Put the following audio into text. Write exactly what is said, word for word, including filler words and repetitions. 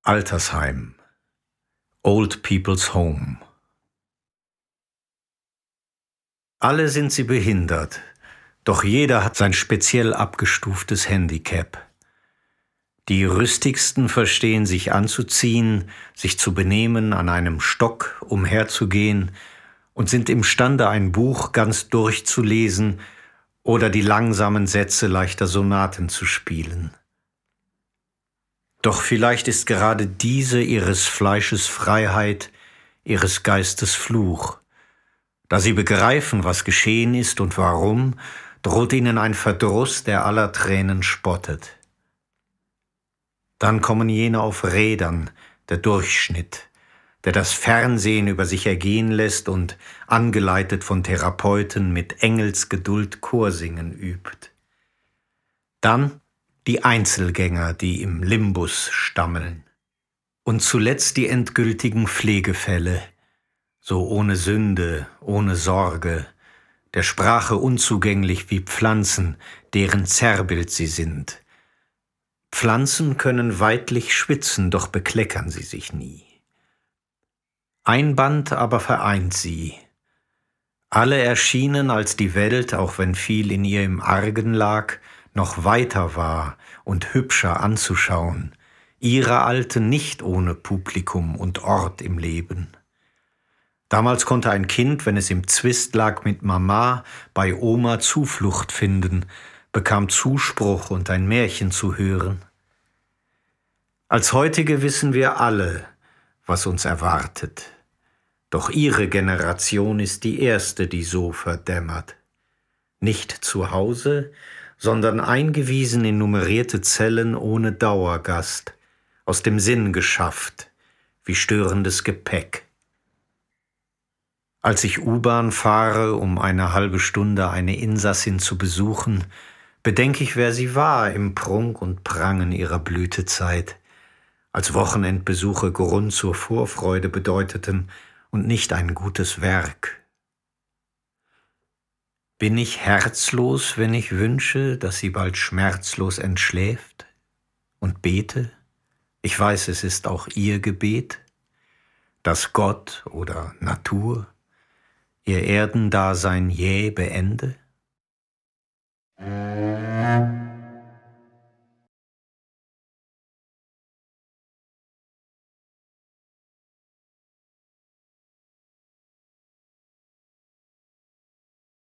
Altersheim, Old People's Home. Alle sind sie behindert, doch jeder hat sein speziell abgestuftes Handicap. Die Rüstigsten verstehen sich anzuziehen, sich zu benehmen, an einem Stock umherzugehen und sind imstande, ein Buch ganz durchzulesen oder die langsamen Sätze leichter Sonaten zu spielen. Doch vielleicht ist gerade diese ihres Fleisches Freiheit, ihres Geistes Fluch. Da sie begreifen, was geschehen ist und warum, droht ihnen ein Verdruss, der aller Tränen spottet. Dann kommen jene auf Rädern, der Durchschnitt, der das Fernsehen über sich ergehen lässt und, angeleitet von Therapeuten, mit Engelsgeduld Chorsingen übt. Dann die Einzelgänger, die im Limbus stammeln. Und zuletzt die endgültigen Pflegefälle, so ohne Sünde, ohne Sorge, der Sprache unzugänglich wie Pflanzen, deren Zerrbild sie sind. Pflanzen können weidlich schwitzen, doch bekleckern sie sich nie. Ein Band aber vereint sie. Alle erschienen, als die Welt, auch wenn viel in ihr im Argen lag, noch weiter war und hübscher anzuschauen, ihre Alten nicht ohne Publikum und Ort im Leben. Damals konnte ein Kind, wenn es im Zwist lag mit Mama, bei Oma Zuflucht finden, bekam Zuspruch und ein Märchen zu hören. Als Heutige wissen wir alle, was uns erwartet. Doch ihre Generation ist die erste, die so verdämmert. Nicht zu Hause, sondern eingewiesen in nummerierte Zellen ohne Dauergast, aus dem Sinn geschafft, wie störendes Gepäck. Als ich U-Bahn fahre, um eine halbe Stunde eine Insassin zu besuchen, bedenke ich, wer sie war im Prunk und Prangen ihrer Blütezeit, als Wochenendbesuche Grund zur Vorfreude bedeuteten und nicht ein gutes Werk. Bin ich herzlos, wenn ich wünsche, dass sie bald schmerzlos entschläft und bete? Ich weiß, es ist auch ihr Gebet, dass Gott oder Natur ihr Erdendasein jäh beende?